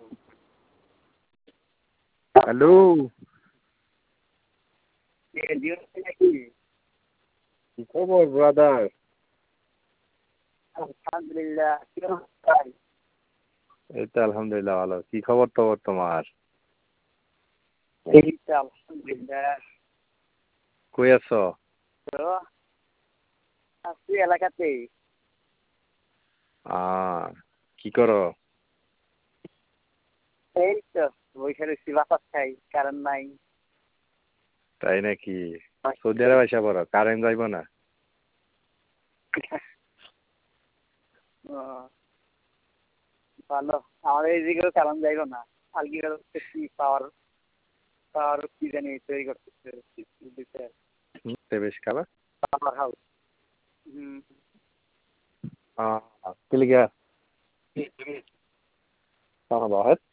Hello, কি খবর brother? আলহামদুলিল্লাহ। এই তো আলহামদুলিল্লাহ ভালো। কি খবর টবর তোমার? এই তো আলহামদুলিল্লাহ। কই আছো? তো আছি এলাকাতেই। কি করো? এই তো বসে রয়েছি, বাতাস খাই, কারেন্ট নাই। তাই নাকি? সৌদি আরব আইসা পড়ো, কারেন্ট যাইব না? ও, ভালো। আমাদের এইদিকেও কারেন্ট যাইব না। আলগি করতেছি, পাওয়ার পাওয়ার কি জানি তৈরি করতেছে। বেশ খাবার পাওয়ার হাউস। কি লিগা? واحد